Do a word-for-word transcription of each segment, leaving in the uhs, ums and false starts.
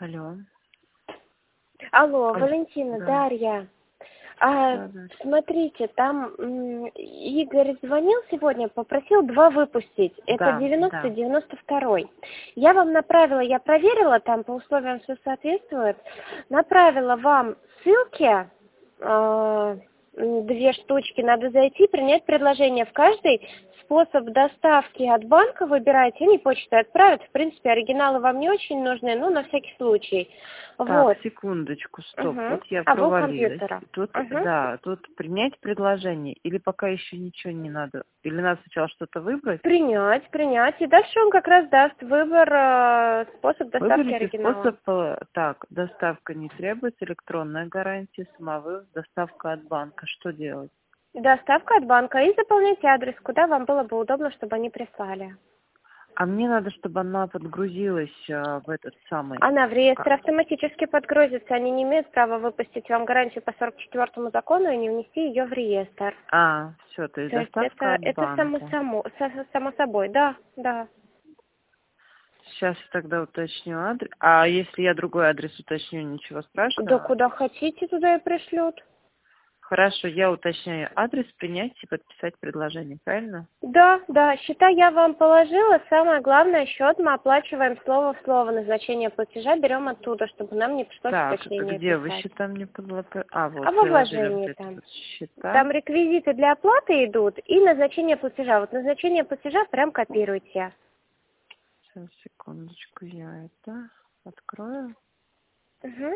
Алло. Алло, Алло. Валентина, Да. Дарья. А, Да, да. смотрите, там м, Игорь звонил сегодня, попросил два выпустить. Это Да, девяносто да. девяносто второй. Я вам направила, я проверила, там по условиям все соответствует. Направила вам ссылки, э, две штучки, надо зайти, принять предложение. В каждой способ доставки от банка выбирайте, они почтой отправят. В принципе, оригиналы вам не очень нужны, но на всякий случай. Так, Вот. секундочку, стоп. Угу. Вот я А вы у провалилась. компьютера. Тут, Угу. да, тут принять предложение или пока еще ничего не надо? Или надо сначала что-то выбрать? Принять, принять. И дальше он как раз даст выбор, э, способ доставки Выберите оригинала. способ, э, так, доставка не требуется, электронная гарантия, самовывоз, доставка от банка. Что делать? Доставка от банка. И заполняйте адрес, куда вам было бы удобно, чтобы они прислали. А мне надо, чтобы она подгрузилась э, в этот самый... Она в реестр а, автоматически подгрузится. Они не имеют права выпустить вам гарантию по сорок четвёртому закону и не внести ее в реестр. А, все, то есть То есть доставка это, от это само, банка. само, со- само собой. Да, да. Сейчас я тогда уточню адрес. А если я другой адрес уточню, ничего Да страшного? куда хотите, туда и пришлют. Хорошо, я уточняю адрес, принять и подписать предложение, правильно? Да, да, счета я вам положила. Самое главное, счет мы оплачиваем слово в слово. Назначение платежа берем оттуда, чтобы нам не пришлось Так, уточнение где вы писать. счета мне подлопали? А, А вот, во приложили вот вложении эти там? вот счета. Там реквизиты для оплаты идут и назначение платежа. Вот назначение платежа прям копируйте. Сейчас, секундочку, я это открою. Угу.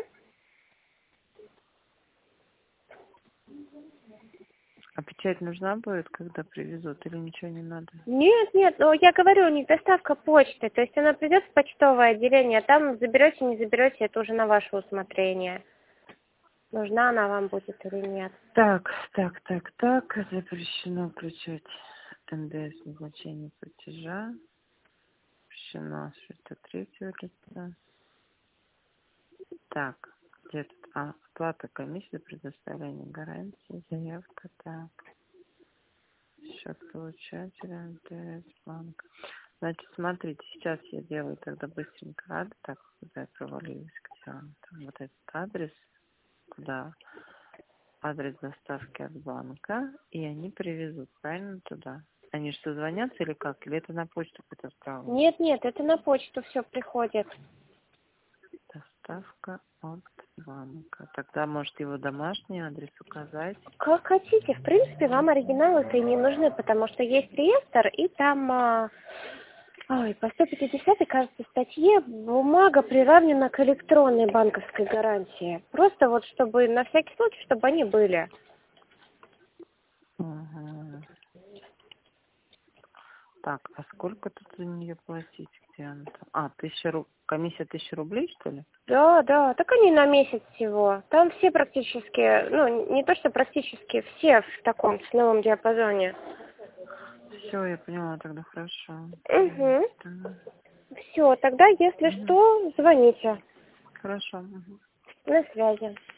А печать нужна будет, когда привезут, или ничего не надо? Нет, нет, ну я говорю, у них доставка почты, то есть она придет в почтовое отделение, а там заберете, не заберете, это уже на ваше усмотрение. Нужна она вам будет или нет. Так, так, так, так, запрещено включать эн дэ эс назначение платежа. Запрещено с третьего лица. Так, где тут? А, оплата комиссии за предоставление гарантии, заявка, так. Счет получателя, эн дэ эс, банк. Значит, смотрите, сейчас я делаю тогда быстренько адрес, так, куда я провалилась, где он там, вот этот адрес, куда адрес доставки от банка, и они привезут, правильно, туда? Они что, звонятся или как? Или это на почту какую-то отправлено? Нет, нет, это на почту все приходит. Доставка от банка. Тогда, может, его домашний адрес указать? Как хотите, в принципе, вам оригиналы-то и не нужны, потому что есть реестр, и там, а, ой, по сто пятидесятой, кажется, статье бумага приравнена к электронной банковской гарантии. Просто вот, чтобы на всякий случай, чтобы они были. Ага. Так, а сколько тут за нее платить? Где она там? А, тысяча ру... комиссия тысяча рублей, что ли? Да, да, так они на месяц всего. Там все практически, ну, не то что практически, все в таком ценовом диапазоне. Все, я поняла, тогда хорошо. Угу. Да. Все, тогда, если Мгм. что, звоните. Хорошо. Мгм. На связи.